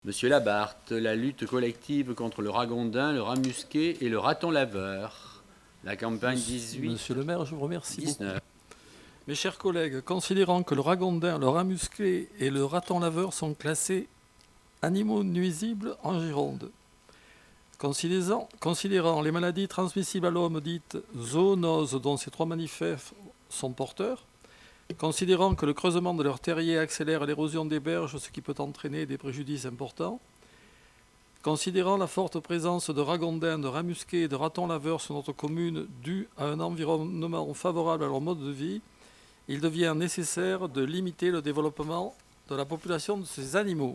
Monsieur Labarthe, la lutte collective contre le ragondin, le rat musqué et le raton laveur. La campagne 18. Monsieur le maire, je vous remercie 19. beaucoup. Mes chers collègues, considérant que le ragondin, le rat musqué et le raton laveur sont classés animaux nuisibles en Gironde, considérant les maladies transmissibles à l'homme dites zoonoses dont ces trois mammifères sont porteurs, considérant que le creusement de leurs terriers accélère l'érosion des berges, ce qui peut entraîner des préjudices importants, considérant la forte présence de ragondins, de rats musqués et de ratons laveurs sur notre commune due à un environnement favorable à leur mode de vie, il devient nécessaire de limiter le développement de la population de ces animaux.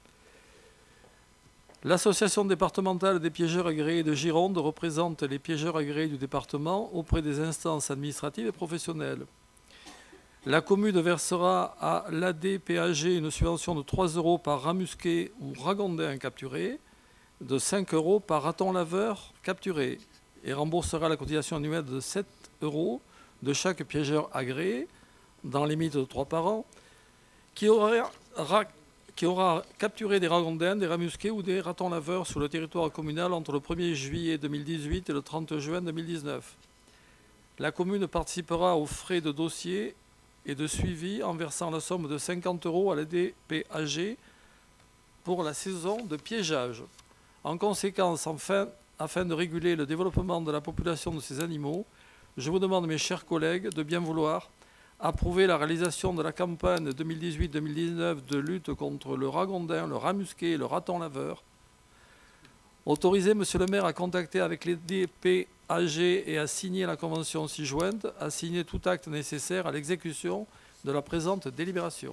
L'association départementale des piégeurs agréés de Gironde représente les piégeurs agréés du département auprès des instances administratives et professionnelles. La commune versera à l'ADPAG une subvention de 3 € par rat musqué ou ragondin capturé, de 5 € par raton laveur capturé, et remboursera la cotisation annuelle de 7 € de chaque piégeur agréé, dans les limites de 3 par an, qui aura capturé des ragondins, des rats musqués ou des ratons laveurs sur le territoire communal entre le 1er juillet 2018 et le 30 juin 2019. La commune participera aux frais de dossier et de suivi en versant la somme de 50 € à l'ADPAG pour la saison de piégeage. En conséquence, afin de réguler le développement de la population de ces animaux, je vous demande, mes chers collègues, de bien vouloir approuver la réalisation de la campagne 2018-2019 de lutte contre le ragondin, le rat musqué et le raton laveur. Autoriser monsieur le maire à contacter avec les DPAG et à signer la convention ci-jointe, à signer tout acte nécessaire à l'exécution de la présente délibération.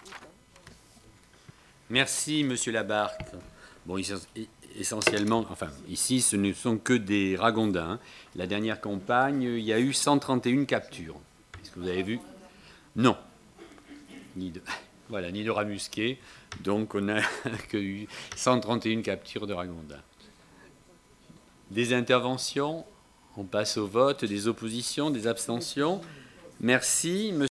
Merci, monsieur Labarthe. Bon, essentiellement, enfin, ici, ce ne sont que des ragondins. La dernière campagne, il y a eu 131 captures. Est-ce que vous avez vu? Non. Ni de rat musqué. Donc, on n'a eu 131 captures de ragondins. Des interventions? On passe au vote. Des oppositions? Des abstentions? Merci.